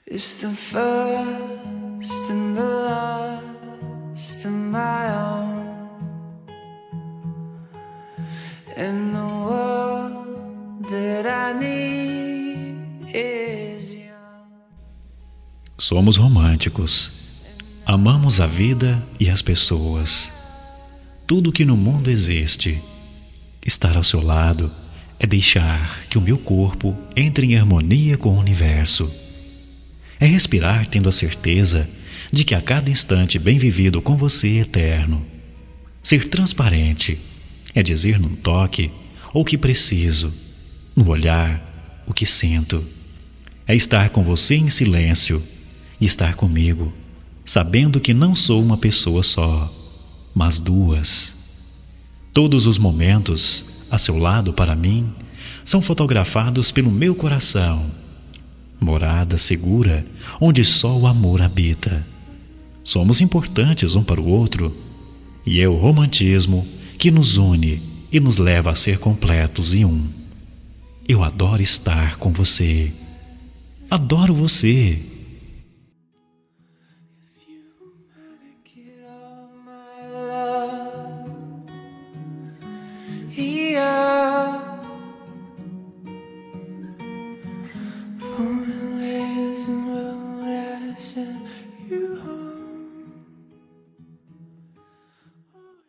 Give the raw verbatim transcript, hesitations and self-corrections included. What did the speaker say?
It's the first and the last of my own, and the world that I need is young. Somos românticos. Amamos a vida e as pessoas. Tudo que no mundo existe. Estar ao seu lado é deixar que o meu corpo entre em harmonia com o universo. É respirar tendo a certeza de que a cada instante bem vivido com você é eterno. Ser transparente é dizer num toque o que preciso, no olhar o que sinto. É estar com você em silêncio e estar comigo, sabendo que não sou uma pessoa só, mas duas. Todos os momentos a seu lado para mim são fotografados pelo meu coração. Morada segura, onde só o amor habita. Somos importantes um para o outro, e é o romantismo que nos une e nos leva a ser completos em um. Eu adoro estar com você. Adoro você.